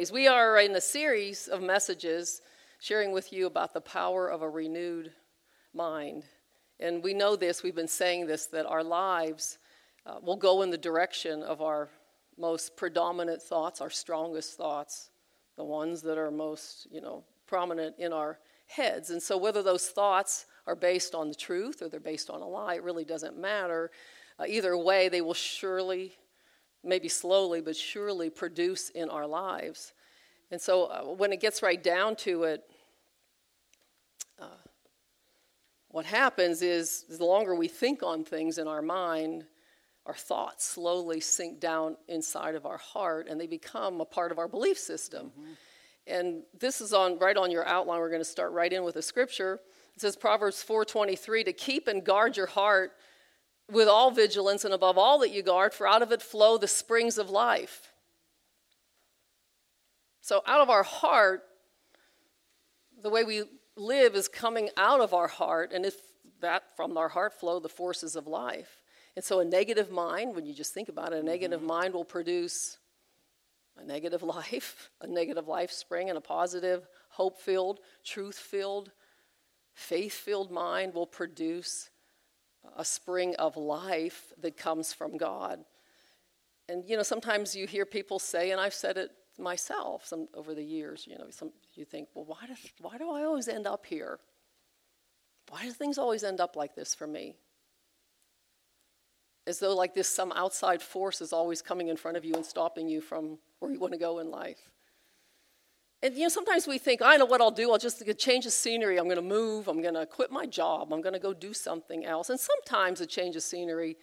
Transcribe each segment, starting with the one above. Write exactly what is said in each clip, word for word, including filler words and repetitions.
praise. We are in a series of messages sharing with you about the power of a renewed mind. And we know this, we've been saying this, that our lives uh, will go in the direction of our most predominant thoughts, our strongest thoughts, the ones that are most, you know, prominent in our heads. And so whether those thoughts are based on the truth or they're based on a lie, it really doesn't matter. Uh, either way, they will surely, maybe slowly, but surely produce in our lives. And so uh, when it gets right down to it, uh, what happens is the longer we think on things in our mind, our thoughts slowly sink down inside of our heart and they become a part of our belief system. Mm-hmm. And this is on right on your outline. We're going to start right in with a scripture. It says Proverbs four twenty-three, to keep and guard your heart with all vigilance, and above all that you guard, for out of it flow the springs of life. So out of our heart, the way we live is coming out of our heart, and if that from our heart flow the forces of life. And so a negative mind, when you just think about it, a negative mm-hmm. mind will produce a negative life, a negative life spring, and a positive, hope-filled, truth-filled, faith-filled mind will produce a spring of life that comes from God. And, you know, sometimes you hear people say, and I've said it myself some over the years, you know, some, you think, well, why do, why do I always end up here? Why do things always end up like this for me? As though like this, some outside force is always coming in front of you and stopping you from where you want to go in life. And, you know, sometimes we think, I know what I'll do. I'll just change the scenery. I'm going to move. I'm going to quit my job. I'm going to go do something else. And sometimes a change of scenery,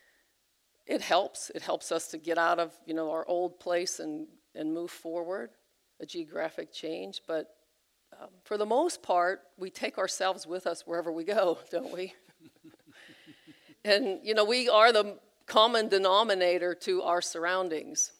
it helps. It helps us to get out of, you know, our old place and, and move forward, a geographic change. But um, for the most part, we take ourselves with us wherever we go, don't we? And, you know, we are the common denominator to our surroundings.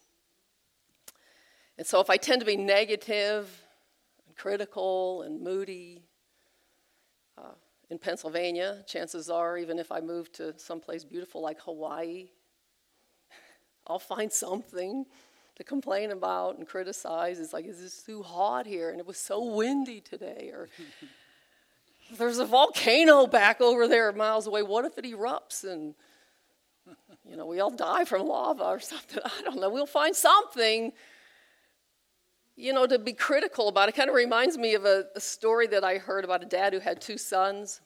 And so if I tend to be negative and critical and moody, uh, in Pennsylvania, chances are, even if I move to someplace beautiful like Hawaii, I'll find something to complain about and criticize. It's like, is this too hot here? And it was so windy today. Or there's a volcano back over there miles away. What if it erupts and, you know, we all die from lava or something? I don't know. We'll find something, you know, to be critical about. It kind of reminds me of a, a story that I heard about a dad who had two sons.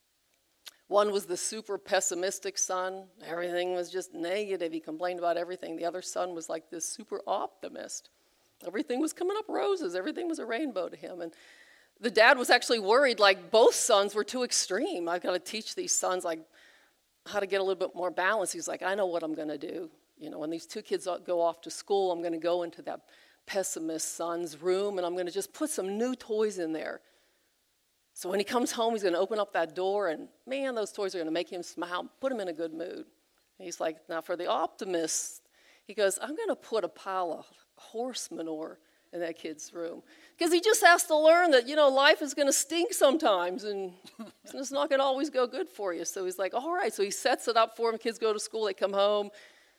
One was the super pessimistic son. Everything was just negative. He complained about everything. The other son was like this super optimist. Everything was coming up roses. Everything was a rainbow to him. And the dad was actually worried, like both sons were too extreme. I've got to teach these sons like how to get a little bit more balance. He's like, I know what I'm going to do. You know, when these two kids go off to school, I'm going to go into that pessimist son's room and I'm going to just put some new toys in there. So when he comes home, he's going to open up that door and, man, those toys are going to make him smile, put him in a good mood. And he's like, now for the optimist, he goes, I'm going to put a pile of horse manure in that kid's room. Because he just has to learn that, you know, life is going to stink sometimes and it's not going to always go good for you. So he's like, all right. So he sets it up for him. Kids go to school, they come home.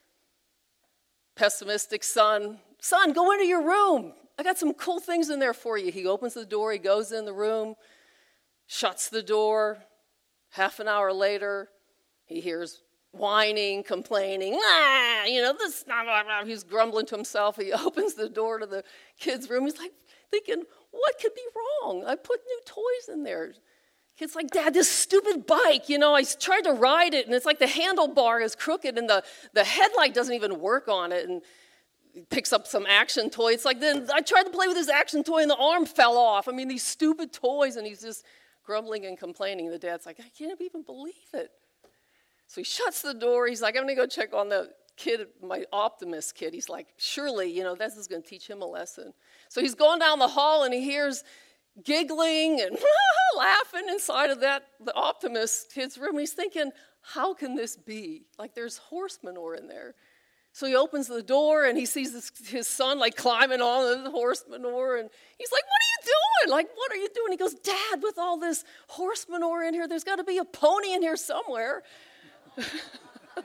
Pessimistic son, son, go into your room. I got some cool things in there for you. He opens the door, he goes in the room, shuts the door. Half an hour later, he hears whining, complaining, ah, you know, this, blah, blah, blah. He's grumbling to himself. He opens the door to the kid's room. He's like thinking, what could be wrong? I put new toys in there. Kid's like, Dad, this stupid bike, you know, I tried to ride it, and it's like the handlebar is crooked, and the, the headlight doesn't even work on it, and he picks up some action toy. It's like, then I tried to play with this action toy, and the arm fell off. I mean, these stupid toys, and he's just grumbling and complaining. The dad's like, I can't even believe it. So he shuts the door. He's like, I'm going to go check on the kid, my optimist kid. He's like, surely, you know, this is going to teach him a lesson. So he's going down the hall, and he hears giggling and laughing inside of that, the optimist kid's room. He's thinking, how can this be? Like, there's horse manure in there. So he opens the door, and he sees this, his son, like, climbing on the horse manure, and he's like, what are you doing? Like, what are you doing? He goes, Dad, with all this horse manure in here, there's got to be a pony in here somewhere. And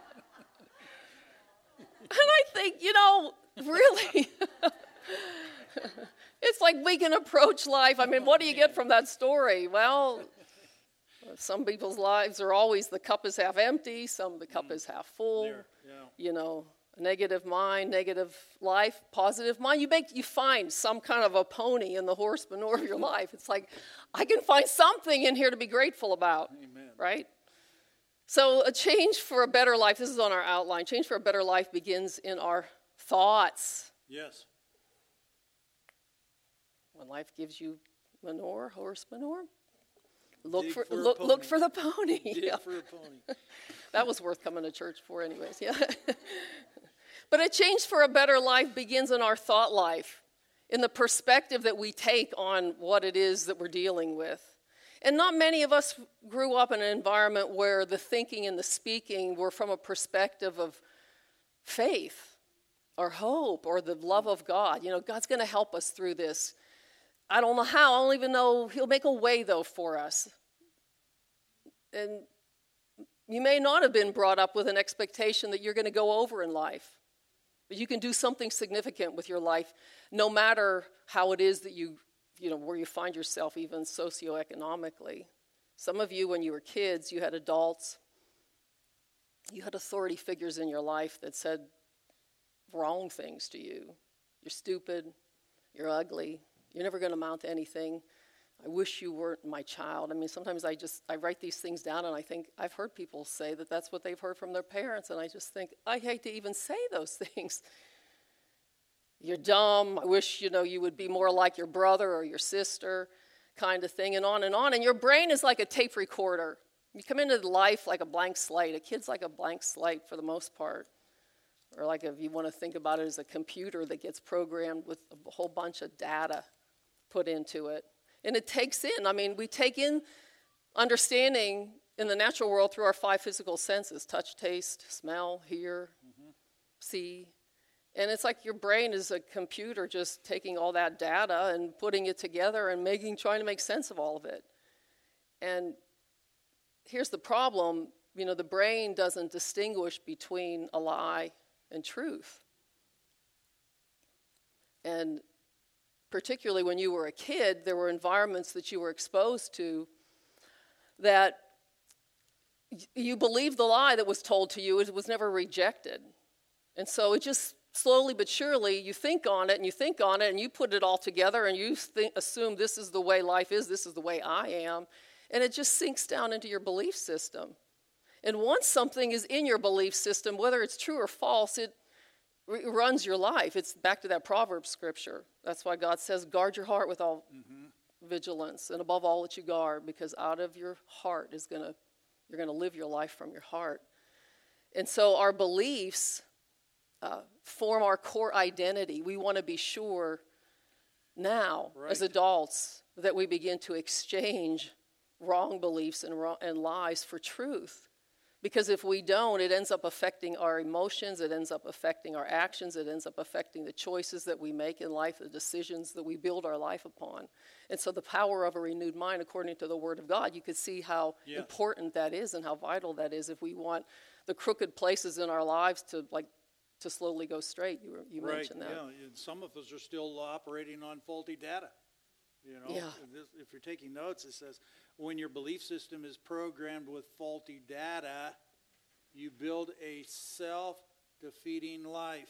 I think, you know, really, It's like we can approach life. I mean, what do you get from that story? Well, some people's lives are always the cup is half empty, some the cup mm. is half full. There, yeah. You know, a negative mind, negative life, positive mind. You make you find some kind of a pony in the horse manure of your life. It's like, I can find something in here to be grateful about. Amen. Right? So a change for a better life, this is on our outline, change for a better life begins in our thoughts. Yes. When life gives you manure, horse manure, look for, for look look for the pony. Dig yeah. for a pony. That was worth coming to church for anyways, yeah. But a change for a better life begins in our thought life, in the perspective that we take on what it is that we're dealing with. And not many of us grew up in an environment where the thinking and the speaking were from a perspective of faith or hope or the love of God. You know, God's going to help us through this. I don't know how. I don't even know. He'll make a way, though, for us. And you may not have been brought up with an expectation that you're going to go over in life. But you can do something significant with your life, no matter how it is that you, you know, where you find yourself, even socioeconomically. Some of you, when you were kids, you had adults. You had authority figures in your life that said wrong things to you. You're stupid. You're ugly. You're never going to amount to anything. I wish you weren't my child. I mean, sometimes I just, I write these things down and I think, I've heard people say that that's what they've heard from their parents. And I just think, I hate to even say those things. You're dumb. I wish, you know, you would be more like your brother or your sister, kind of thing, and on and on. And your brain is like a tape recorder. You come into life like a blank slate. A kid's like a blank slate for the most part. Or like if you want to think about it as a computer that gets programmed with a whole bunch of data put into it. And it takes in, I mean, we take in understanding in the natural world through our five physical senses: touch, taste, smell, hear, mm-hmm. see. And it's like your brain is a computer just taking all that data and putting it together and making, trying to make sense of all of it. And here's the problem, you know, the brain doesn't distinguish between a lie and truth. And particularly when you were a kid, there were environments that you were exposed to that you believed the lie that was told to you. It was never rejected. And so it just slowly but surely, you think on it and you think on it and you put it all together and you think, assume this is the way life is, this is the way I am. And it just sinks down into your belief system. And once something is in your belief system, whether it's true or false, it It runs your life. It's back to that Proverbs scripture. That's why God says, guard your heart with all mm-hmm. vigilance, and above all that you guard, because out of your heart is gonna, you're gonna live your life from your heart. And so our beliefs uh, form our core identity. We want to be sure now, right. as adults, that we begin to exchange wrong beliefs and, wrong, and lies for truth. Because if we don't, it ends up affecting our emotions, it ends up affecting our actions, it ends up affecting the choices that we make in life, the decisions that we build our life upon. And so the power of a renewed mind, according to the Word of God, you could see how yes. important that is and how vital that is if we want the crooked places in our lives to like to slowly go straight. You, were, you right. mentioned that. Yeah, and some of us are still operating on faulty data. You know, yeah. if you're taking notes, it says, when your belief system is programmed with faulty data, you build a self-defeating life.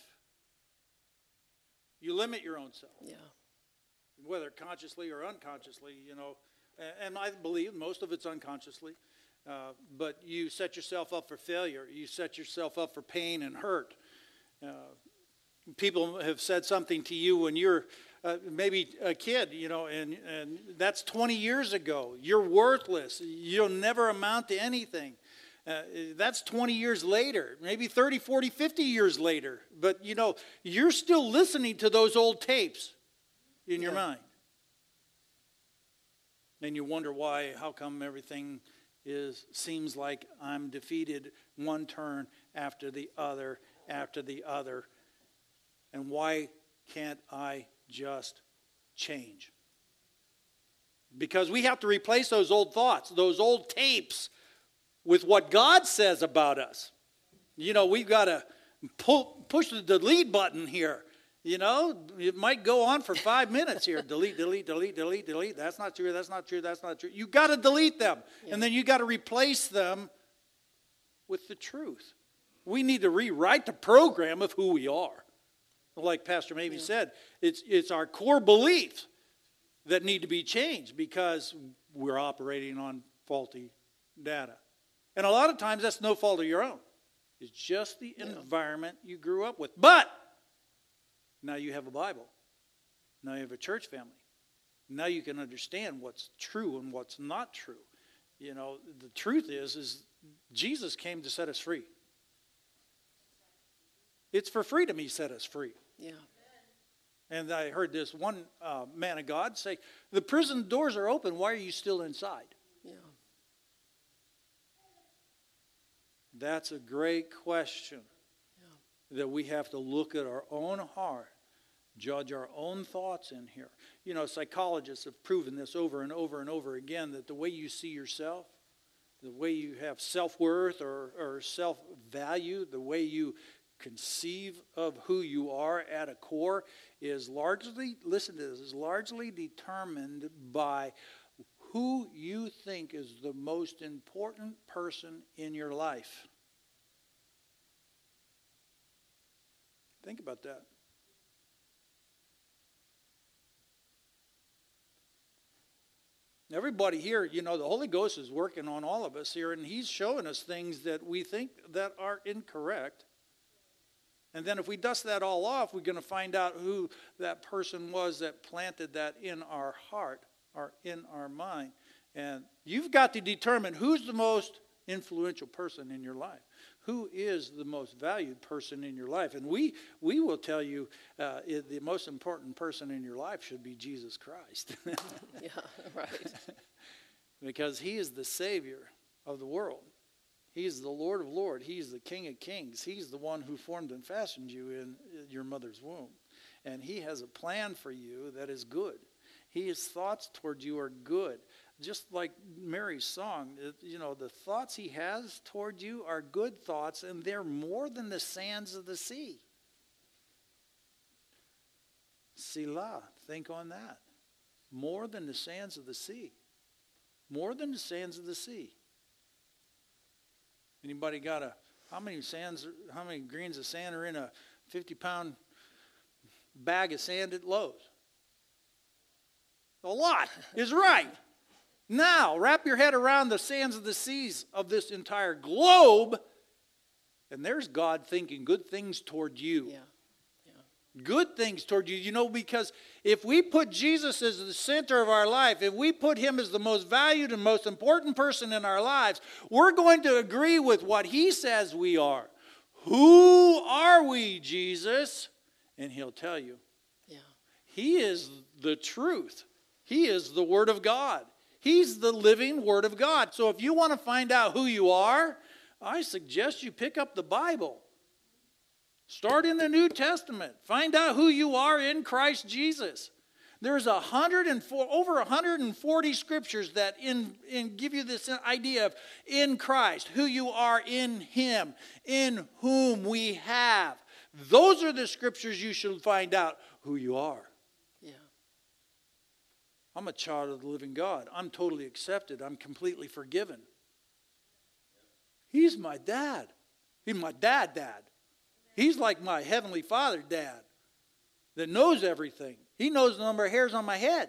You limit your own self. Yeah. Whether consciously or unconsciously, you know. And I believe most of it's unconsciously. Uh, but you set yourself up for failure. You set yourself up for pain and hurt. Uh, people have said something to you when you're Uh, maybe a kid, you know, and, and that's twenty years ago. You're worthless. You'll never amount to anything. Uh, that's twenty years later, maybe thirty, forty, fifty years later. But, you know, you're still listening to those old tapes in your yeah. mind. And you wonder why, how come everything is seems like I'm defeated one turn after the other, after the other. And why can't I just change? Because we have to replace those old thoughts, those old tapes, with what God says about us. You know, we've got to pull, push the delete button here You know, it might go on for five minutes here. Delete, delete, delete, delete, delete. That's not true, that's not true, that's not true. You got to delete them. Yeah. And then you got to replace them with the truth. We need to rewrite the program of who we are. Like Pastor Mamie yeah. said, it's, it's our core beliefs that need to be changed because we're operating on faulty data. And a lot of times that's no fault of your own. It's just the yeah. environment you grew up with. But now you have a Bible. Now you have a church family. Now you can understand what's true and what's not true. You know, the truth is, is Jesus came to set us free. It's for freedom he set us free. Yeah. And I heard this one uh, man of God say, the prison doors are open. Why are you still inside? Yeah. That's a great question yeah. that we have to look at our own heart, judge our own thoughts in here. You know, psychologists have proven this over and over and over again, that the way you see yourself, the way you have self-worth or, or self-value, the way you conceive of who you are at a core is largely, listen to this, is largely determined by who you think is the most important person in your life. Think about that. Everybody here, you know, the Holy Ghost is working on all of us here, and he's showing us things that we think that are incorrect. And then if we dust that all off, we're going to find out who that person was that planted that in our heart or in our mind. And you've got to determine who's the most influential person in your life. Who is the most valued person in your life? And we we will tell you uh, the most important person in your life should be Jesus Christ. Yeah, right. Because he is the Savior of the world. He's the Lord of Lords. He's the King of Kings. He's the one who formed and fashioned you in your mother's womb. And he has a plan for you that is good. His thoughts toward you are good. Just like Mary's song, you know, the thoughts he has toward you are good thoughts, and they're more than the sands of the sea. Selah, think on that. More than the sands of the sea. More than the sands of the sea. Anybody got a, how many sands, how many grains of sand are in a fifty pound bag of sand at Lowe's? A lot is right. Now, wrap your head around the sands of the seas of this entire globe, and there's God thinking good things toward you. Yeah. Yeah. Good things toward you. You know, because if we put Jesus as the center of our life, if we put him as the most valued and most important person in our lives, we're going to agree with what he says we are. Who are we, Jesus? And he'll tell you. Yeah. He is the truth. He is the Word of God. He's the living Word of God. So if you want to find out who you are, I suggest you pick up the Bible. Start in the New Testament. Find out who you are in Christ Jesus. There's a hundred and four, over one hundred forty scriptures that in, in give you this idea of in Christ, who you are in him, in whom we have. Those are the scriptures you should find out who you are. I'm a child of the living God. I'm totally accepted. I'm completely forgiven. He's my dad. He's my dad dad. He's like my heavenly Father dad that knows everything. He knows the number of hairs on my head.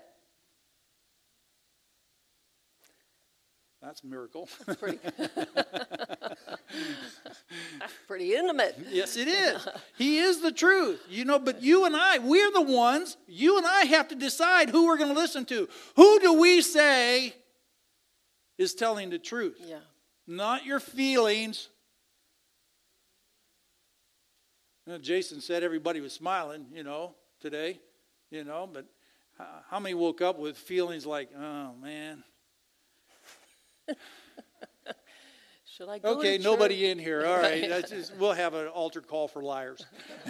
That's a miracle. That's pretty, That's pretty intimate. Yes, it is. He is the truth. You know, but you and I, we're the ones, you and I have to decide who we're going to listen to. Who do we say is telling the truth? Yeah. Not your feelings. You know, Jason said everybody was smiling, you know, today, you know, but how many woke up with feelings like, oh, man. Should I go okay, to nobody church? in here. All right, that's just, we'll have an altar call for liars.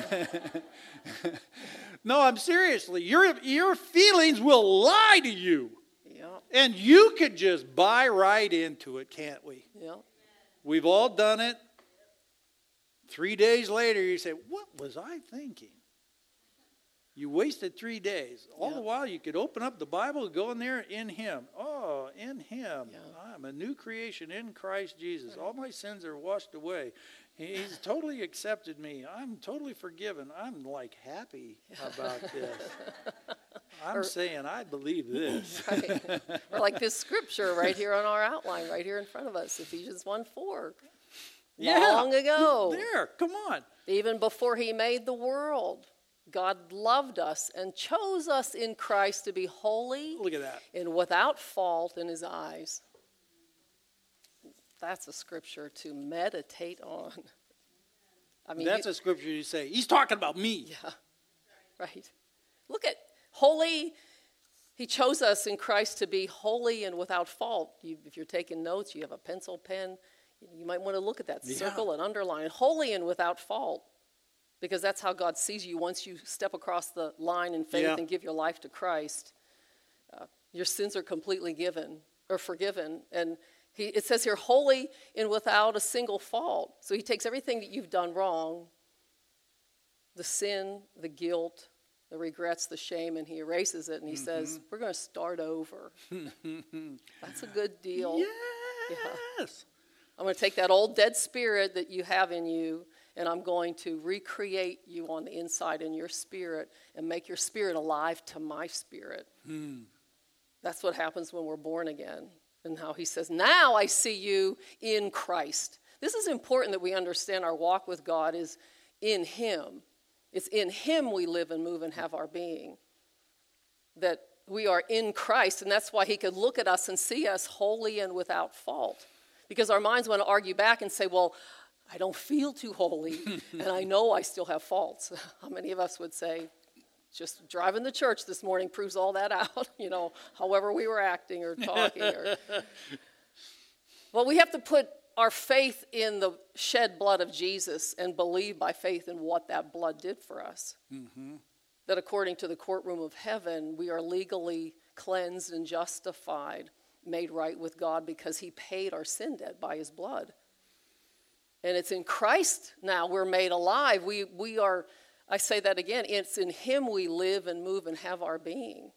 No, I'm seriously. Your your feelings will lie to you, yeah. And you could just buy right into it, can't we? Yeah. We've all done it. Three days later, you say, "What was I thinking?" You wasted three days. All Yeah. the while you could open up the Bible and go in there in him. Oh, in him. Yeah. I'm a new creation in Christ Jesus. All my sins are washed away. He's totally accepted me. I'm totally forgiven. I'm like happy about this. I'm Or- saying I believe this. Right. Or like this scripture right here on our outline, right here in front of us, Ephesians one four. Yeah. Long ago, There, come on. even before he made the world, God loved us and chose us in Christ to be holy Look at that. and without fault in his eyes. That's a scripture to meditate on. I mean, That's you- a scripture you say, he's talking about me. yeah, right. Look at holy. He chose us in Christ to be holy and without fault. You, if you're taking notes, you have a pencil, pen, you might want to look at that, Yeah. circle and underline. Holy and without fault, because that's how God sees you once you step across the line in faith Yeah. and give your life to Christ. Uh, your sins are completely given or forgiven. And he, it says here, holy and without a single fault. So he takes everything that you've done wrong, the sin, the guilt, the regrets, the shame, and he erases it, and he says, we're going to start over. That's a good deal. Yes. I'm going to take that old dead spirit that you have in you, and I'm going to recreate you on the inside in your spirit and make your spirit alive to my spirit. Hmm. That's what happens when we're born again. And how he says, now I see you in Christ. This is important that we understand our walk with God is in him. It's in him we live and move and have our being. That we are in Christ, and that's why he could look at us and see us holy and without fault. Because our minds want to argue back and say, well, I don't feel too holy, and I know I still have faults. How many of us would say, just driving to church this morning proves all that out, you know, however we were acting or talking. Or... Well, we have to put our faith in the shed blood of Jesus and believe by faith in what that blood did for us. Mm-hmm. That according to the courtroom of heaven, we are legally cleansed and justified, made right with God because he paid our sin debt by his blood. And it's in Christ now we're made alive. We, we are... I say that again, it's in him we live and move and have our being.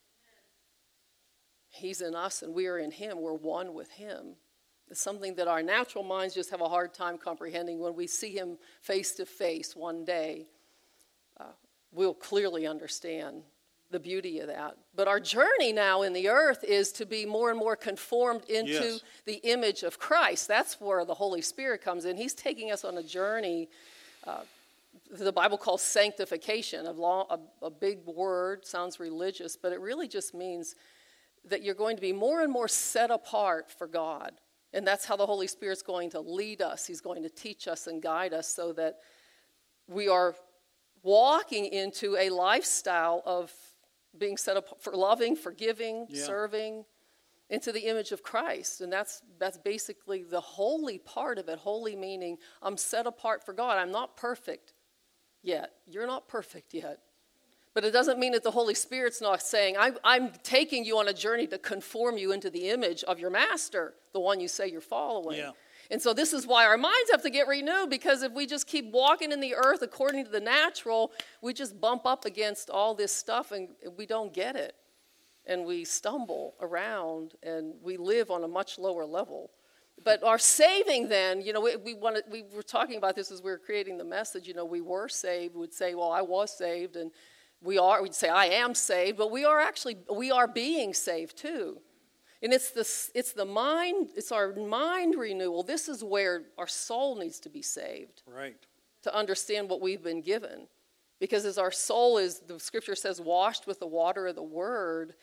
He's in us and we are in him. We're one with him. It's something that our natural minds just have a hard time comprehending. When we see him face to face one day, uh, we'll clearly understand the beauty of that. But our journey now in the earth is to be more and more conformed into Yes. the image of Christ. That's where the Holy Spirit comes in. He's taking us on a journey uh, the Bible calls sanctification, a, long, a, a big word, sounds religious, but it really just means that you're going to be more and more set apart for God. And that's how the Holy Spirit's going to lead us. He's going to teach us and guide us so that we are walking into a lifestyle of being set up for loving, forgiving, Yeah. serving, into the image of Christ. And that's that's basically the holy part of it. Holy meaning I'm set apart for God. I'm not perfect yet. You're not perfect yet. But it doesn't mean that the Holy Spirit's not saying, I'm, I'm taking you on a journey to conform you into the image of your master, the one you say you're following. Yeah. And so this is why our minds have to get renewed, because if we just keep walking in the earth according to the natural, we just bump up against all this stuff and we don't get it. And we stumble around and we live on a much lower level. But our saving then, you know, we, we, wanted, we were talking about this as we were creating the message, you know, we were saved. We would say, well, I was saved, and we are, we'd say, I am saved, but we are actually, we are being saved too. And it's the, it's the mind, it's our mind renewal. This is where our soul needs to be saved. Right. To understand what we've been given. Because as our soul is, the scripture says, washed with the water of the word,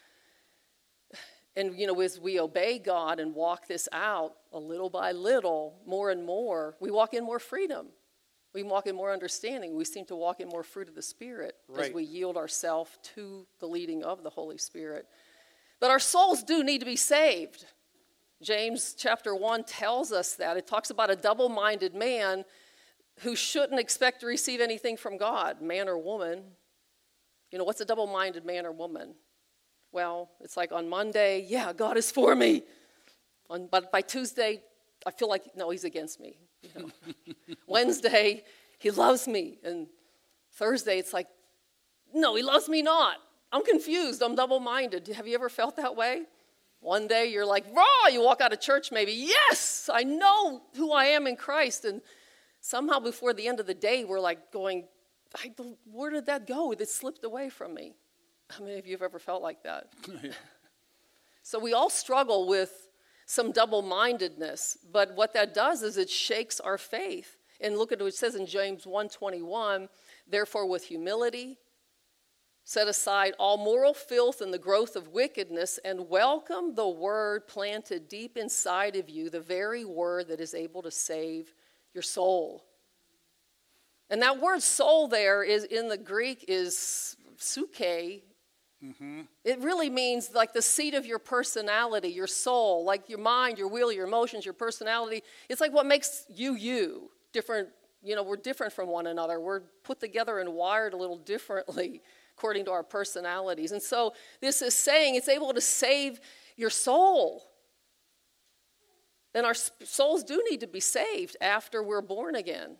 and, you know, as we obey God and walk this out a little by little, more and more, we walk in more freedom. We walk in more understanding. We seem to walk in more fruit of the Spirit Right. as we yield ourselves to the leading of the Holy Spirit. But our souls do need to be saved. James chapter one tells us that. It talks about a double-minded man who shouldn't expect to receive anything from God, man or woman. You know, what's a double-minded man or woman? Well, it's like on Monday, yeah, God is for me. On, but by Tuesday, I feel like, no, he's against me. You know? Wednesday, he loves me. And Thursday, it's like, no, he loves me not. I'm confused. I'm double-minded. Have you ever felt that way? One day you're like, raw, you walk out of church maybe, yes, I know who I am in Christ. And somehow before the end of the day, we're like going, I, where did that go? It slipped away from me. How many of you have ever felt like that? So we all struggle with some double-mindedness, but what that does is it shakes our faith. And look at what it says in James one twenty-one, therefore with humility, set aside all moral filth and the growth of wickedness, and welcome the word planted deep inside of you, the very word that is able to save your soul. And that word soul there is in the Greek is suke. Mm-hmm. It really means like the seat of your personality, your soul, like your mind, your will, your emotions, your personality. It's like what makes you you. Different, you know, we're different from one another. We're put together and wired a little differently according to our personalities. And so this is saying it's able to save your soul. And our souls do need to be saved after we're born again.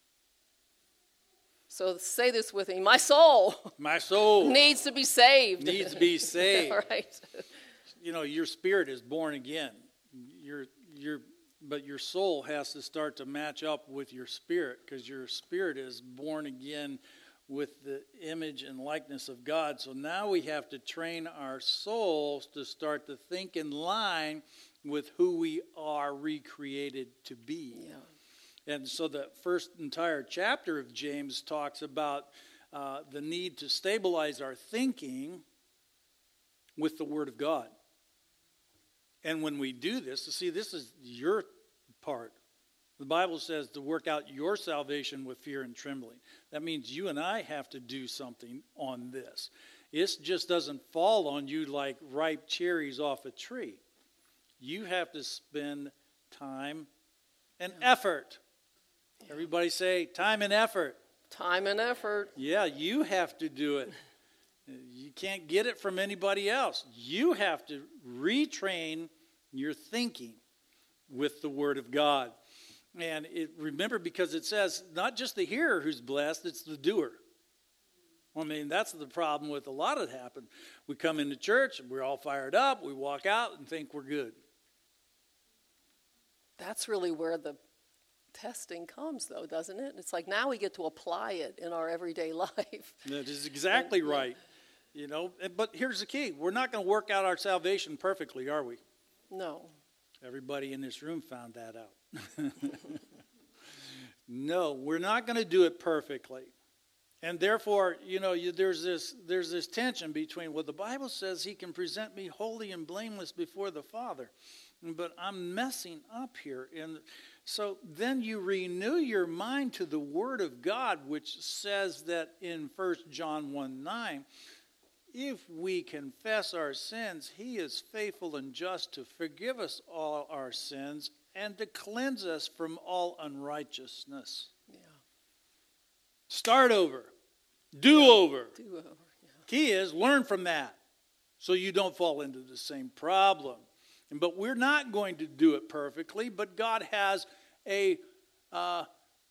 So say this with me. My soul. My soul. Needs to be saved. Needs to be saved. All right. You know, your spirit is born again. Your, your, but your soul has to start to match up with your spirit, because your spirit is born again with the image and likeness of God. So now we have to train our souls to start to think in line with who we are recreated to be. Yeah. And so the first entire chapter of James talks about uh, the need to stabilize our thinking with the Word of God. And when we do this, see, this is your part. The Bible says to work out your salvation with fear and trembling. That means you and I have to do something on this. It just doesn't fall on you like ripe cherries off a tree. You have to spend time and effort. Everybody say time and effort. Time and effort. Yeah, you have to do it. You can't get it from anybody else. You have to retrain your thinking with the Word of God. And it, remember, because it says not just the hearer who's blessed, it's the doer. I mean, that's the problem with a lot of it happen. We come into church, we're all fired up, we walk out and think we're good. That's really where the testing comes, though, doesn't it? It's like now we get to apply it in our everyday life. That is exactly and, right. You know, but here's the key. We're not going to work out our salvation perfectly, are we? No. Everybody in this room found that out. No, we're not going to do it perfectly. And therefore, you know, you, there's this there's this tension between, well, the Bible says he can present me holy and blameless before the Father. But I'm messing up here. And so then you renew your mind to the Word of God, which says that in First John one nine, if we confess our sins, he is faithful and just to forgive us all our sins and to cleanse us from all unrighteousness. Yeah. Start over. Do yeah. over. Do over. Yeah. Key is learn from that so you don't fall into the same problem. But we're not going to do it perfectly, but God has a, uh,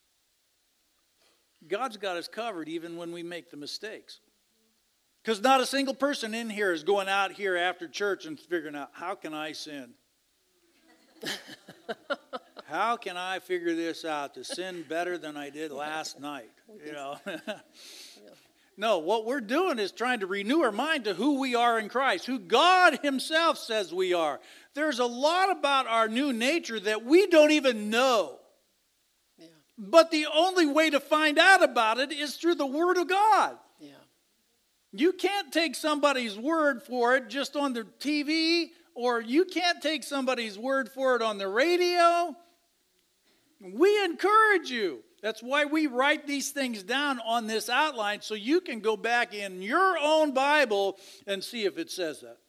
God's got us covered even when we make the mistakes. Because not a single person in here is going out here after church and figuring out, how can I sin? How can I figure this out to sin better than I did last night? You know. No, what we're doing is trying to renew our mind to who we are in Christ, who God himself says we are. There's a lot about our new nature that we don't even know. Yeah. But the only way to find out about it is through the Word of God. Yeah. You can't take somebody's word for it just on the T V, or you can't take somebody's word for it on the radio. We encourage you. That's why we write these things down on this outline, so you can go back in your own Bible and see if it says that.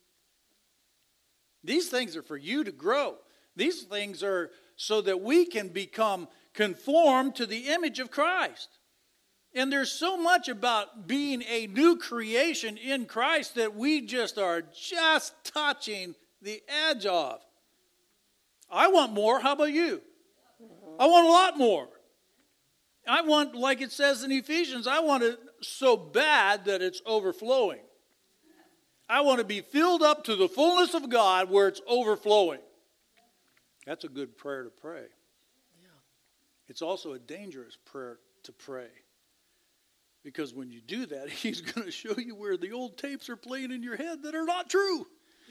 These things are for you to grow. These things are so that we can become conformed to the image of Christ. And there's so much about being a new creation in Christ that we just are just touching the edge of. I want more. How about you? I want a lot more. I want, like it says in Ephesians, I want to so bad that it's overflowing. I want to be filled up to the fullness of God where it's overflowing. That's a good prayer to pray. Yeah. It's also a dangerous prayer to pray. Because when you do that, he's going to show you where the old tapes are playing in your head that are not true.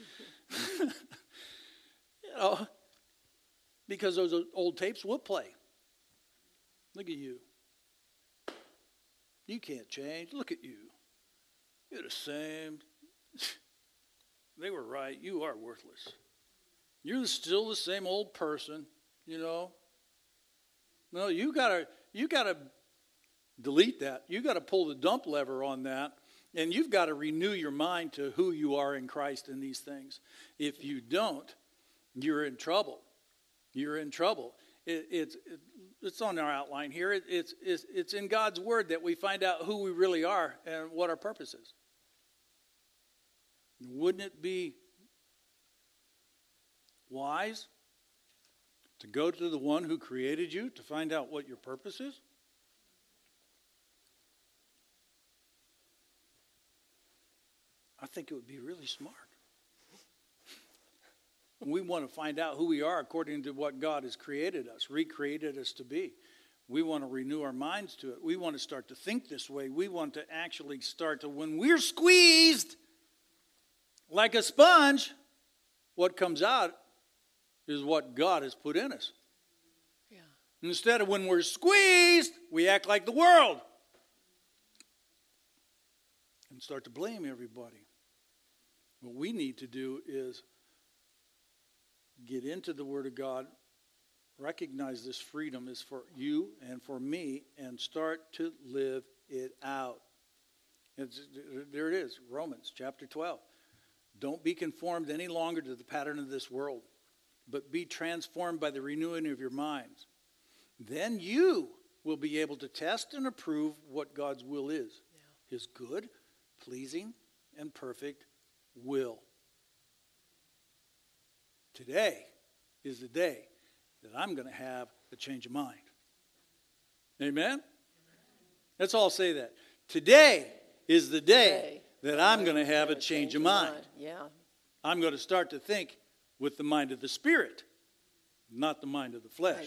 You know, because those old tapes will play. Look at you. You can't change. Look at you. You're the same. They were right. You are worthless. You're still the same old person, you know. No, you gotta you gotta delete that. You gotta pull the dump lever on that, and you've got to renew your mind to who you are in Christ in these things. If you don't, you're in trouble. You're in trouble. It, it's it, it's on our outline here. It, it's, it's it's in God's Word that we find out who we really are and what our purpose is. Wouldn't it be wise to go to the one who created you to find out what your purpose is? I think it would be really smart. We want to find out who we are according to what God has created us, recreated us to be. We want to renew our minds to it. We want to start to think this way. We want to actually start to, when we're squeezed like a sponge, what comes out is what God has put in us. Yeah. Instead of when we're squeezed, we act like the world and start to blame everybody. What we need to do is get into the Word of God, recognize this freedom is for you and for me, and start to live it out. It's, there it is, Romans chapter twelve. Don't be conformed any longer to the pattern of this world, but be transformed by the renewing of your minds. Then you will be able to test and approve what God's will is. Yeah. His good, pleasing, and perfect will. Today is the day that I'm going to have a change of mind. Amen? Let's all say that. Today is the day that I'm going to have a change of mind. Yeah. I'm going to start to think with the mind of the Spirit, not the mind of the flesh.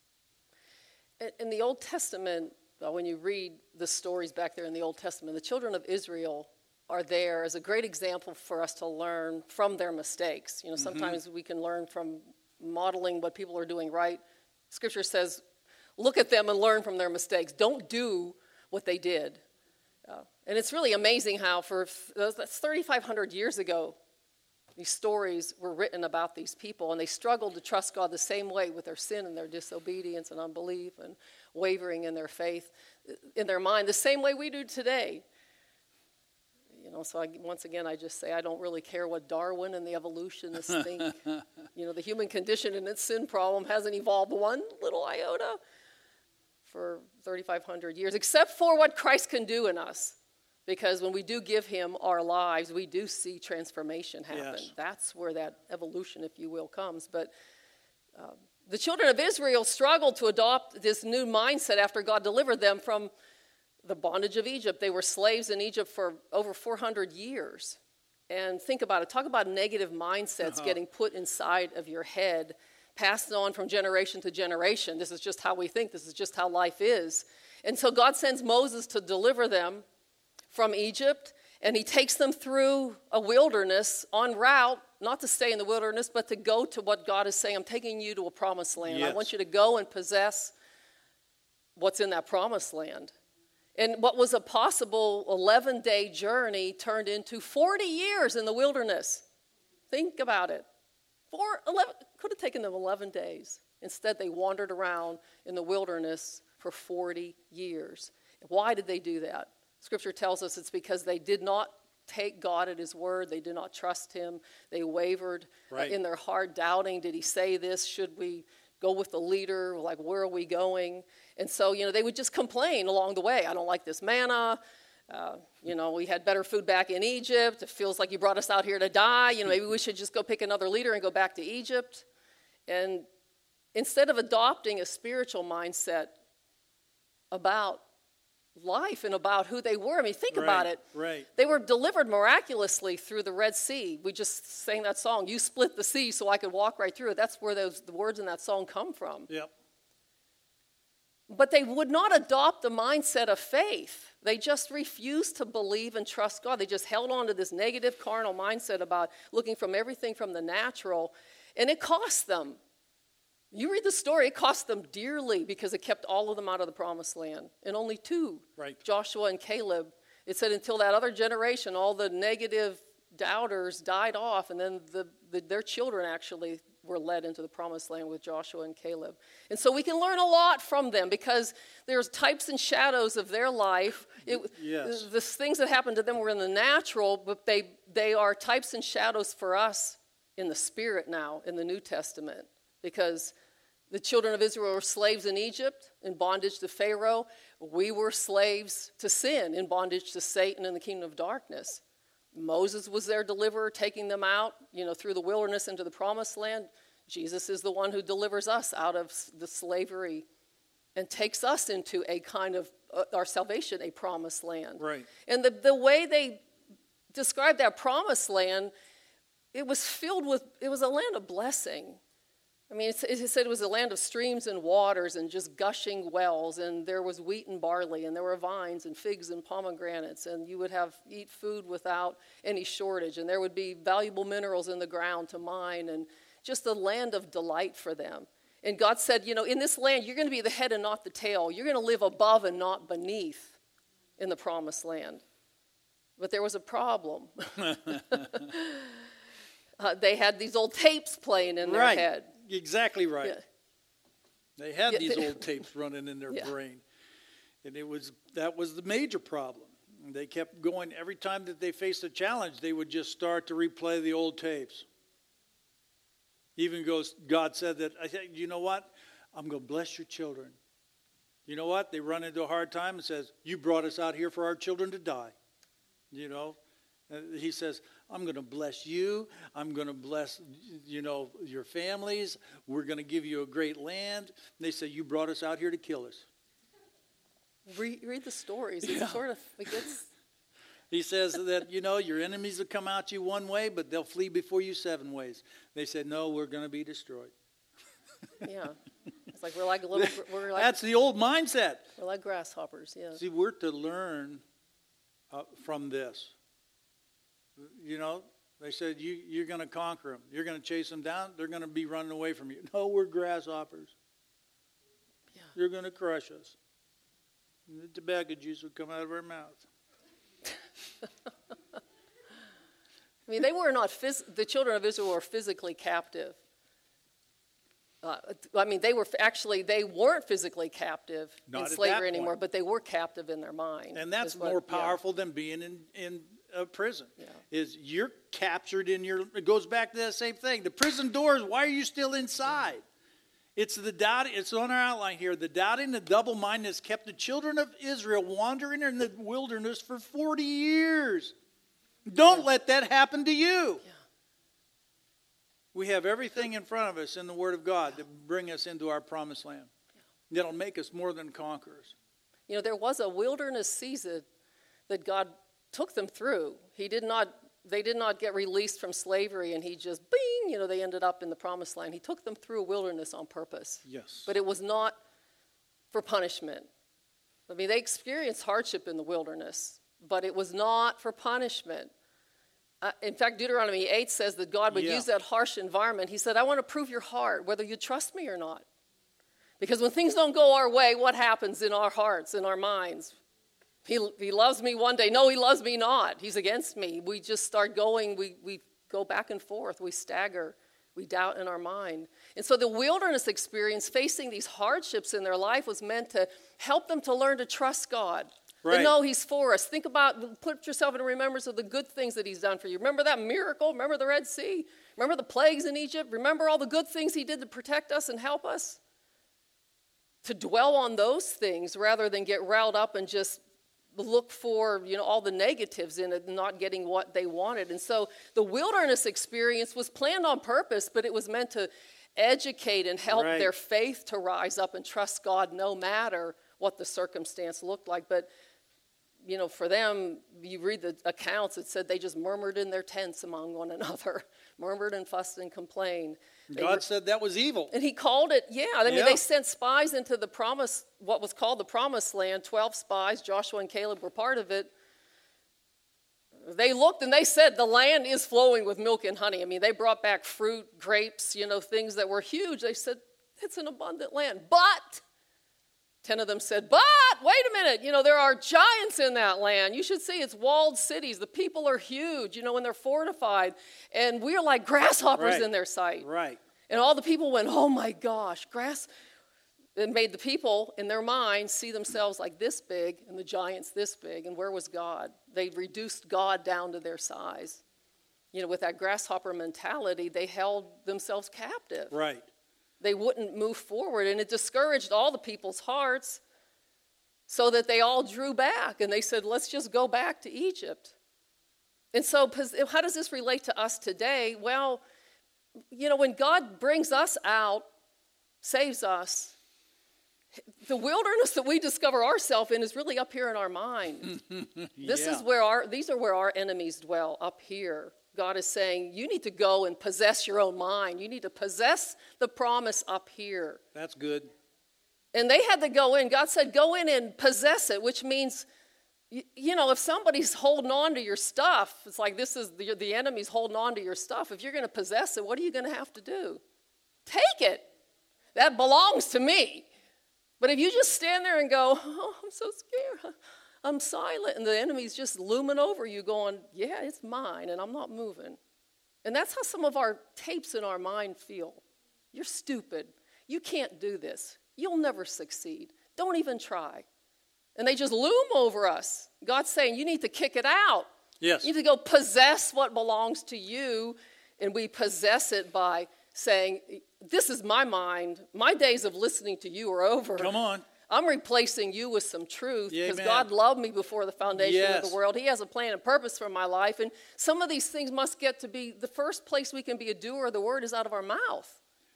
Right. In the Old Testament, when you read the stories back there in the Old Testament, the children of Israel are there as a great example for us to learn from their mistakes. You know, sometimes mm-hmm. we can learn from modeling what people are doing right. Scripture says, look at them and learn from their mistakes. Don't do what they did. Uh, and it's really amazing how for that's thirty-five hundred years ago, these stories were written about these people, and they struggled to trust God the same way with their sin and their disobedience and unbelief and wavering in their faith, in their mind, the same way we do today. You know, so I, once again, I just say I don't really care what Darwin and the evolutionists think. You know, the human condition and its sin problem hasn't evolved one little iota for thirty-five hundred years, except for what Christ can do in us. Because when we do give him our lives, we do see transformation happen. Yes. That's where that evolution, if you will, comes. But uh, the children of Israel struggled to adopt this new mindset after God delivered them from the bondage of Egypt. They were slaves in Egypt for over four hundred years. And think about it. Talk about negative mindsets uh-huh. getting put inside of your head, passed on from generation to generation. This is just how we think. This is just how life is. And so God sends Moses to deliver them from Egypt, and he takes them through a wilderness en route, not to stay in the wilderness, but to go to what God is saying. I'm taking you to a promised land. Yes. I want you to go and possess what's in that promised land. And what was a possible eleven-day journey turned into forty years in the wilderness. Think about it. Four, eleven, could have taken them eleven days. Instead, they wandered around in the wilderness for forty years. Why did they do that? Scripture tells us it's because they did not take God at his word. They did not trust him. They wavered right. in their heart, doubting, did he say this? Should we go with the leader? Like, where are we going? And so, you know, they would just complain along the way. I don't like this manna. Uh, you know, we had better food back in Egypt. It feels like you brought us out here to die. You know, maybe we should just go pick another leader and go back to Egypt. And instead of adopting a spiritual mindset about life and about who they were. I mean, think Right, about it. right. They were delivered miraculously through the Red Sea. We just sang that song, "You split the sea so I could walk right through it." That's where those the words in that song come from. Yep. But they would not adopt the mindset of faith. They just refused to believe and trust God. They just held on to this negative carnal mindset about looking from everything from the natural, and it cost them. You read the story, it cost them dearly because it kept all of them out of the promised land. And only two, Right. Joshua and Caleb. It said until that other generation, all the negative doubters died off, and then the, the, their children actually were led into the promised land with Joshua and Caleb. And so we can learn a lot from them because there's types and shadows of their life. It, Yes. the, the things that happened to them were in the natural, but they, they are types and shadows for us in the spirit now in the New Testament. Because the children of Israel were slaves in Egypt, in bondage to Pharaoh. We were slaves to sin, in bondage to Satan and the kingdom of darkness. Moses was their deliverer, taking them out, you know, through the wilderness into the promised land. Jesus is the one who delivers us out of the slavery and takes us into a kind of, uh, our salvation, a promised land. Right. And the, the way they described that promised land, it was filled with, it was a land of blessing. I mean, it, it said it was a land of streams and waters and just gushing wells, and there was wheat and barley, and there were vines and figs and pomegranates, and you would have eat food without any shortage, and there would be valuable minerals in the ground to mine, and just a land of delight for them. And God said, you know, in this land, you're going to be the head and not the tail. You're going to live above and not beneath in the promised land. But there was a problem. uh, they had these old tapes playing in their Right. head. Exactly right. Yeah. They had Yeah, these they- old tapes running in their Yeah. brain. And it was that was the major problem. And they kept going every time that they faced a challenge, they would just start to replay the old tapes. Even goes, God said that, I think, you know what? I'm going to bless your children. You know what? They run into a hard time and says, you brought us out here for our children to die. You know? Uh, He says, I'm going to bless you. I'm going to bless, you know, your families. We're going to give you a great land. And they say, you brought us out here to kill us. Read, read the stories. It Yeah. sort of it gets. He says that, you know, your enemies will come out you one way, but they'll flee before you seven ways. They said, no, we're going to be destroyed. Yeah, it's like we're like a little. We're like That's the old mindset. we're like grasshoppers. Yeah. See, we're to learn uh, from this. You know, they said, you, you're going to conquer them. You're going to chase them down. They're going to be running away from you. No, we're grasshoppers. Yeah. You're going to crush us. And the tobacco juice will come out of our mouth. I mean, they were not. Phys- the children of Israel were physically captive. Uh, I mean, they were actually they weren't physically captive Not in at slavery that anymore, point. but they were captive in their mind. And that's is what- more yeah. powerful than being in, in a prison. Yeah. Is you're captured in your, it goes back to that same thing. The prison doors, why are you still inside? It's the doubt, it's on our outline here. The doubting, the double-mindedness kept the children of Israel wandering in the wilderness for forty years. Don't Yeah. let that happen to you. Yeah. We have everything in front of us in the Word of God to bring us into our promised land. That'll make us more than conquerors. You know, there was a wilderness season that God took them through. He did not, they did not get released from slavery and he just, bing, you know, they ended up in the promised land. He took them through a wilderness on purpose. Yes. But it was not for punishment. I mean, they experienced hardship in the wilderness, but it was not for punishment. Uh, in fact, Deuteronomy eight says that God would Yeah. use that harsh environment. He said, I want to prove your heart, whether you trust me or not. Because when things don't go our way, what happens in our hearts, in our minds? He, he loves me one day. No, he loves me not. He's against me. We just start going, we, we go back and forth. We stagger. We doubt in our mind. And so the wilderness experience, facing these hardships in their life, was meant to help them to learn to trust God. Right. To know he's for us. Think about, put yourself in remembrance of the good things that he's done for you. Remember that miracle? Remember the Red Sea? Remember the plagues in Egypt? Remember all the good things he did to protect us and help us? To dwell on those things rather than get riled up and just look for, you know, all the negatives in it and not getting what they wanted. And so the wilderness experience was planned on purpose, but it was meant to educate and help Right. their faith to rise up and trust God no matter what the circumstance looked like. But you know, for them, you read the accounts, it said they just murmured in their tents among one another, murmured and fussed and complained. They God were, said that was evil. and he called it, yeah. I mean, Yeah. they sent spies into the promise, what was called the promised land, twelve spies. Joshua and Caleb were part of it. They looked and they said the land is flowing with milk and honey. I mean, they brought back fruit, grapes, you know, things that were huge. They said, it's an abundant land. But ten of them said, but wait a minute, you know, there are giants in that land. You should see it's walled cities. The people are huge, you know, and they're fortified. And we're like grasshoppers Right. in their sight. Right. And all the people went, oh my gosh, grass. It made the people in their minds see themselves like this big and the giants this big. And where was God? They reduced God down to their size. You know, with that grasshopper mentality, they held themselves captive. Right. They wouldn't move forward, and it discouraged all the people's hearts so that they all drew back, and they said, let's just go back to Egypt. And so how does this relate to us today? Well, you know, when God brings us out, saves us, the wilderness that we discover ourselves in is really up here in our mind. This Yeah. is where our, these are where our enemies dwell, up here. God is saying, you need to go and possess your own mind. You need to possess the promise up here. That's good. And they had to go in. God said, go in and possess it, which means, you, you know, if somebody's holding on to your stuff, it's like this is the, the enemy's holding on to your stuff. If you're going to possess it, what are you going to have to do? Take it. That belongs to me. But if you just stand there and go, oh, I'm so scared, I'm silent, and the enemy's just looming over you going, yeah, it's mine, and I'm not moving. And that's how some of our tapes in our mind feel. You're stupid. You can't do this. You'll never succeed. Don't even try. And they just loom over us. God's saying, you need to kick it out. Yes. You need to go possess what belongs to you, and we possess it by saying, this is my mind. My days of listening to you are over. Come on. I'm replacing you with some truth Yeah, because amen. God loved me before the foundation Yes. of the world. He has a plan and purpose for my life. And some of these things must get to be, the first place we can be a doer of the word is out of our mouth.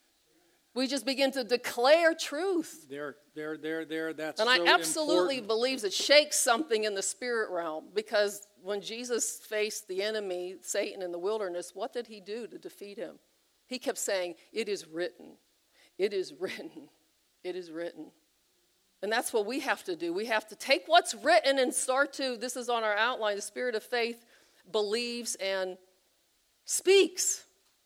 We just begin to declare truth. There, there, there, there. That's And so I absolutely important. believe it shakes something in the spirit realm, because when Jesus faced the enemy, Satan, in the wilderness, what did he do to defeat him? He kept saying, it is written, it is written, it is written. And that's what we have to do. We have to take what's written and start to, this is on our outline, the spirit of faith believes and speaks.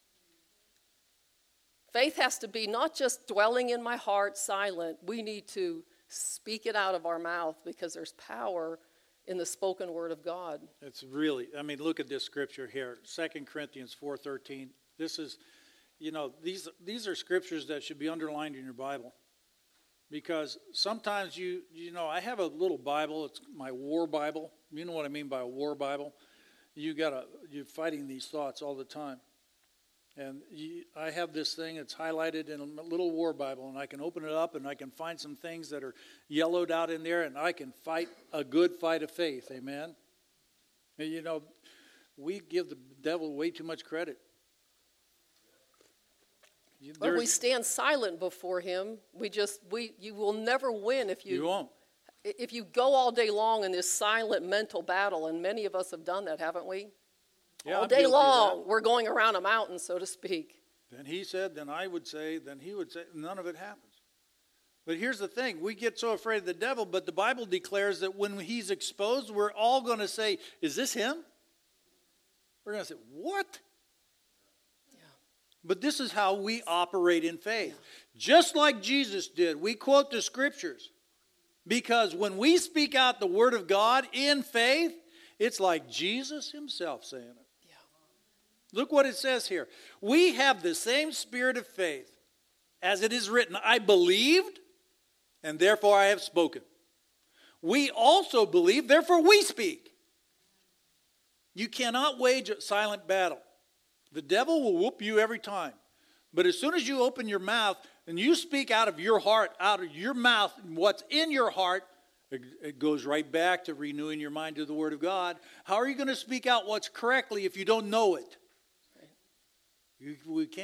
Faith has to be not just dwelling in my heart, silent. We need to speak it out of our mouth, because there's power in the spoken word of God. It's really, I mean, look at this scripture here, Second Corinthians four thirteen. This is, you know, these these are scriptures that should be underlined in your Bible. Because sometimes you, you know, I have a little Bible. It's my war Bible. You know what I mean by a war Bible? You gotta, you're fighting these thoughts all the time. And you, I have this thing that's highlighted in a little war Bible, and I can open it up and I can find some things that are yellowed out in there, and I can fight a good fight of faith. Amen? And, you know, we give the devil way too much credit. When we stand silent before him, we just, we, you will never win if you, You won't. if you go all day long in this silent mental battle, and many of us have done that, haven't we? Yeah, all I'm day guilty of long, that. we're going around a mountain, so to speak. Then he said, then I would say, then he would say, none of it happens. But here's the thing. We get so afraid of the devil, but the Bible declares that when he's exposed, we're all going to say, is this him? We're going to say, what? Yeah. But this is how we operate in faith. Just like Jesus did, we quote the scriptures. Because when we speak out the word of God in faith, it's like Jesus himself saying it. Yeah. Look what it says here. We have the same spirit of faith as it is written, I believed, and therefore I have spoken. We also believe, therefore we speak. You cannot wage a silent battle. The devil will whoop you every time. But as soon as you open your mouth and you speak out of your heart, out of your mouth, what's in your heart, it, it goes right back to renewing your mind to the Word of God. How are you going to speak out what's correctly if you don't know it? You, we can't.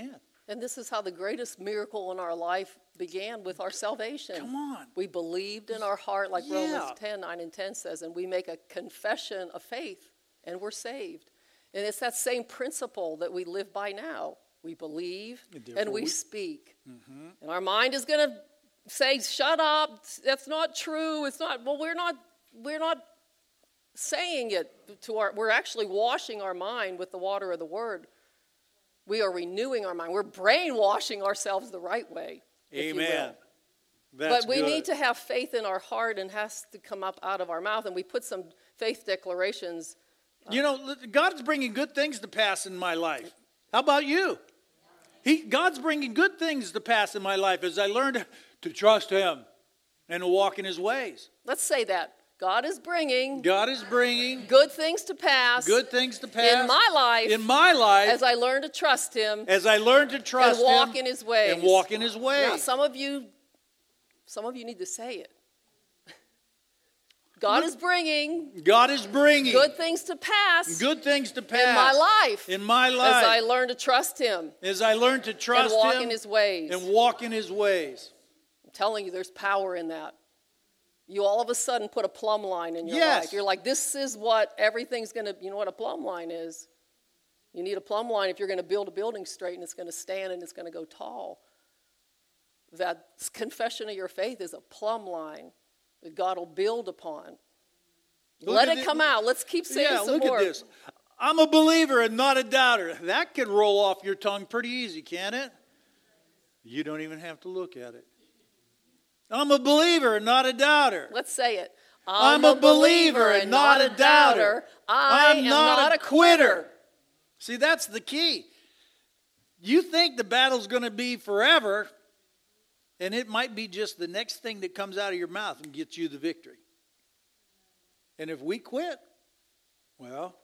And this is how the greatest miracle in our life began, with our salvation. Come on. We believed in our heart, like Yeah. Romans ten, nine and ten says, and we make a confession of faith, and we're saved. And it's that same principle that we live by now. We believe, And and we, we- speak. Mm-hmm. And our mind is going to say, shut up, that's not true, it's not, well, we're not, we're not saying it to our, we're actually washing our mind with the water of the word. We are renewing our mind. We're brainwashing ourselves the right way, if you will. Amen. That's But we good. need to have faith in our heart, and has to come up out of our mouth. And we put some faith declarations. You know, God's bringing good things to pass in my life. How about you? He, God's bringing good things to pass in my life as I learn to trust Him and to walk in His ways. Let's say that. God is bringing God is bringing good things to pass good things to pass in my life in my life as I learn to trust Him as I learn to trust and walk Him in His ways. and walk in His ways. Now, some of you, some of you need to say it. God is bringing God is bringing good things to pass good things to pass in my life in my life as I learn to trust Him as I learn to trust and walk Him in His ways. and walk in His ways. I'm telling you, there's power in that. You all of a sudden put a plumb line in your Yes. life. You're like, this is what everything's going to, you know what a plumb line is? You need a plumb line if you're going to build a building straight and it's going to stand and it's going to go tall. That confession of your faith is a plumb line that God will build upon. Look Let at it thi- come out. Let's keep saying Yeah, some look more. at this. I'm a believer and not a doubter. That can roll off your tongue pretty easy, can't it? You don't even have to look at it. I'm a believer and not a doubter. Let's say it. I'm, a believer and not a doubter. I I'm am not, not a a quitter. quitter. See, that's the key. You think the battle's going to be forever, and it might be just the next thing that comes out of your mouth and gets you the victory. And if we quit, well,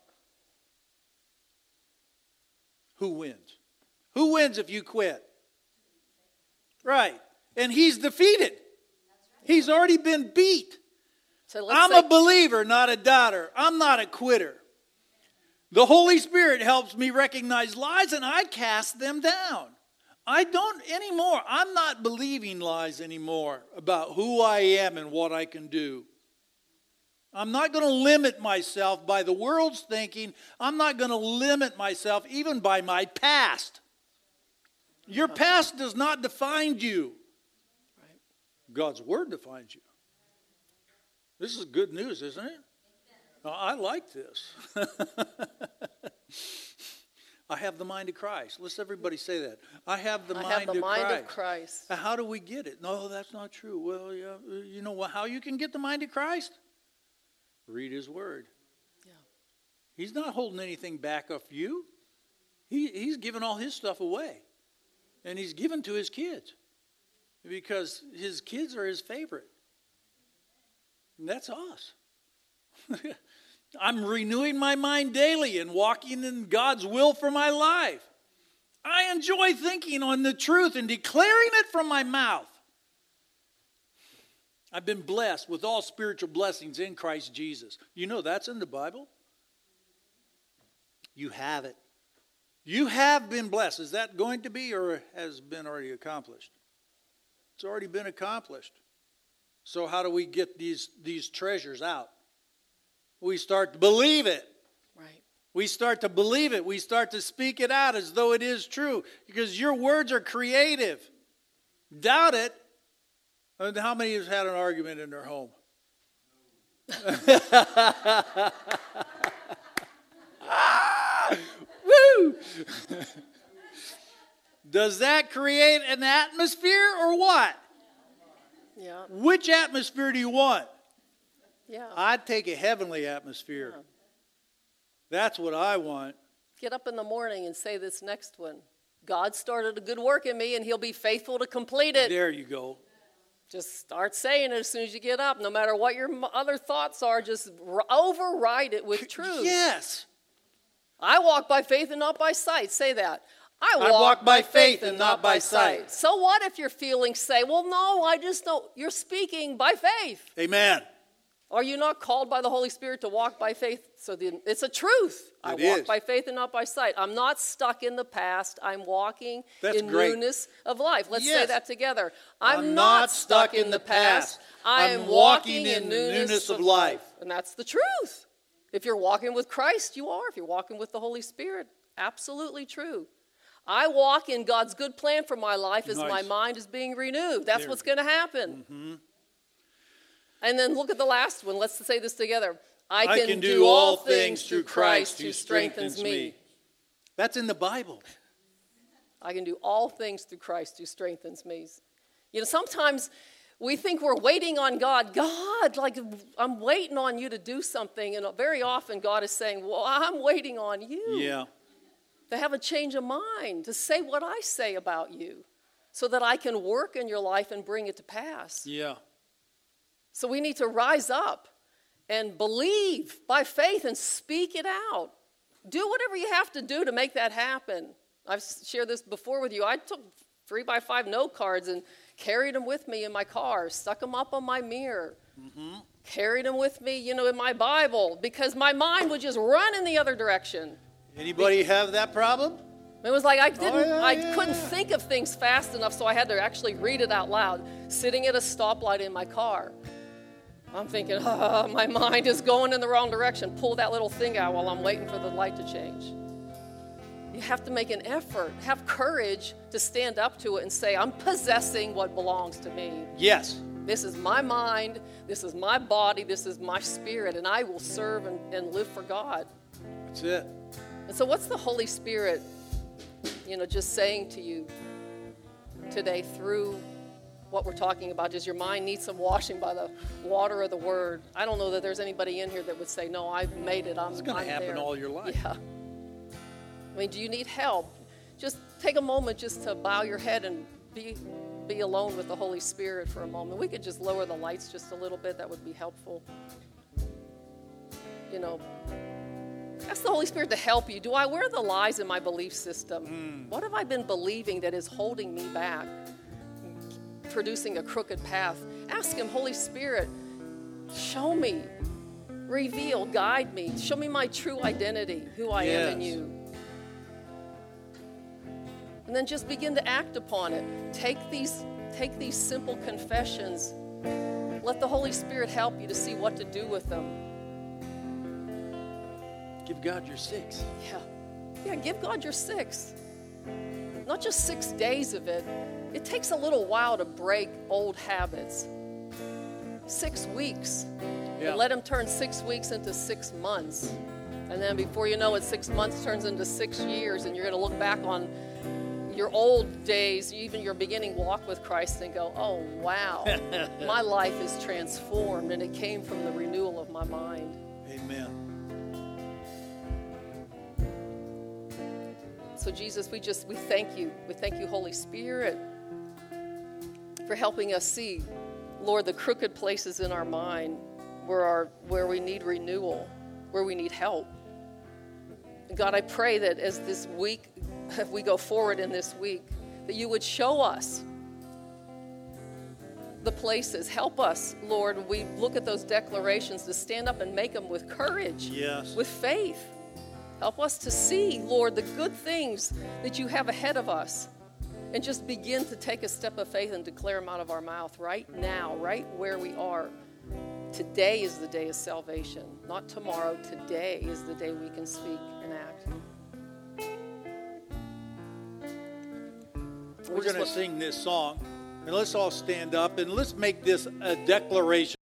who wins? Who wins if you quit? Right. And he's defeated. He's already been beat. So let's I'm say, a believer, not a doubter. I'm not a quitter. The Holy Spirit helps me recognize lies, and I cast them down. I don't anymore. I'm not believing lies anymore about who I am and what I can do. I'm not going to limit myself by the world's thinking. I'm not going to limit myself even by my past. Your past does not define you. God's Word defines you. This is good news, isn't it? I like this. I have the mind of Christ. Let's everybody say that. I have the, I mind, have the of mind Christ. of Christ. How do we get it? No, that's not true. Well, yeah, you know how you can get the mind of Christ? Read His Word. Yeah. He's not holding anything back off you. He, he's given all His stuff away. And He's given to His kids. Because His kids are His favorite. And that's us. I'm renewing my mind daily and walking in God's will for my life. I enjoy thinking on the truth and declaring it from my mouth. I've been blessed with all spiritual blessings in Christ Jesus. You know that's in the Bible. You have it. You have been blessed. Is that going to be or has been already accomplished? It's already been accomplished. So how do we get these, these treasures out? We start to believe it. Right. We start to believe it. We start to speak it out as though it is true. Because your words are creative. Doubt it. And how many have had an argument in their home? Woo! Does that create an atmosphere or what? Yeah. Which atmosphere do you want? Yeah. I'd take a heavenly atmosphere. Yeah. That's what I want. Get up in the morning and say this next one. God started a good work in me and He'll be faithful to complete it. There you go. Just start saying it as soon as you get up. No matter what your m- other thoughts are, just r- override it with truth. Yes. I walk by faith and not by sight. Say that. I walk, I walk by faith and not by sight. So what if your feelings say, well, no, I just don't. You're speaking by faith. Amen. Are you not called by the Holy Spirit to walk by faith? So the, it's a truth. I It walk is. by faith and not by sight. I'm not stuck in the past. I'm walking That's in great. newness of life. Let's say Yes. that together. I'm, I'm not, not stuck stuck in the past. I'm walking in newness of life. And that's the truth. If you're walking with Christ, you are. If you're walking with the Holy Spirit, absolutely true. I walk in God's good plan for my life as Nice. my mind is being renewed. That's There. what's going to happen. Mm-hmm. And then look at the last one. Let's say this together. I I can, can do, do all all things through Christ who strengthens strengthens me. me. That's in the Bible. I can do all things through Christ who strengthens me. You know, sometimes we think we're waiting on God. God, like, I'm waiting on you to do something. And very often God is saying, well, I'm waiting on you. Yeah. To have a change of mind, to say what I say about you, so that I can work in your life and bring it to pass. Yeah. So we need to rise up and believe by faith and speak it out. Do whatever you have to do to make that happen. I've shared this before with you. I took three by five note cards and carried them with me in my car, stuck them up on my mirror, mm-hmm. carried them with me, you know, in my Bible, because my mind would just run in the other direction. Anybody have that problem? It was like I didn't, Oh, yeah, I yeah, couldn't yeah. think of things fast enough, so I had to actually read it out loud, sitting at a stoplight in my car. I'm thinking, oh, my mind is going in the wrong direction. Pull that little thing out while I'm waiting for the light to change. You have to make an effort, have courage to stand up to it and say, I'm possessing what belongs to me. Yes. This is my mind, this is my body, this is my spirit, and I will serve and, and live for God. That's it. And so what's the Holy Spirit, you know, just saying to you today through what we're talking about? Does your mind need some washing by the water of the Word? I don't know that there's anybody in here that would say, no, I've made it, I'm It's going I'm to happen there. all your life. Yeah. I mean, do you need help? Just take a moment just to bow your head and be be alone with the Holy Spirit for a moment. We could just lower the lights just a little bit. That would be helpful. You know, ask the Holy Spirit to help you. Do I, where are the lies in my belief system? Mm. What have I been believing that is holding me back, producing a crooked path? Ask Him, Holy Spirit, show me, reveal, guide me. Show me my true identity, who I am in Yes. you. And then just begin to act upon it. Take these, take these simple confessions. Let the Holy Spirit help you to see what to do with them. Give God your six. Yeah. Yeah, give God your six. Not just six days of it. It takes a little while to break old habits. Six weeks. Yeah. And let Him turn six weeks into six months. And then before you know it, six months turns into six years, and you're going to look back on your old days, even your beginning walk with Christ, and go, oh, wow, my life is transformed, and it came from the renewal of my mind. Amen. So, Jesus, we just, we thank you. We thank you, Holy Spirit, for helping us see, Lord, the crooked places in our mind where, our, where we need renewal, where we need help. And God, I pray that as this week, we go forward in this week, that you would show us the places. Help us, Lord, we look at those declarations to stand up and make them with courage, Yes. with faith. Help us to see, Lord, the good things that you have ahead of us, and just begin to take a step of faith and declare them out of our mouth right now, right where we are. Today is the day of salvation, not tomorrow. Today is the day we can speak and act. We're going to sing this song, and let's all stand up, and let's make this a declaration.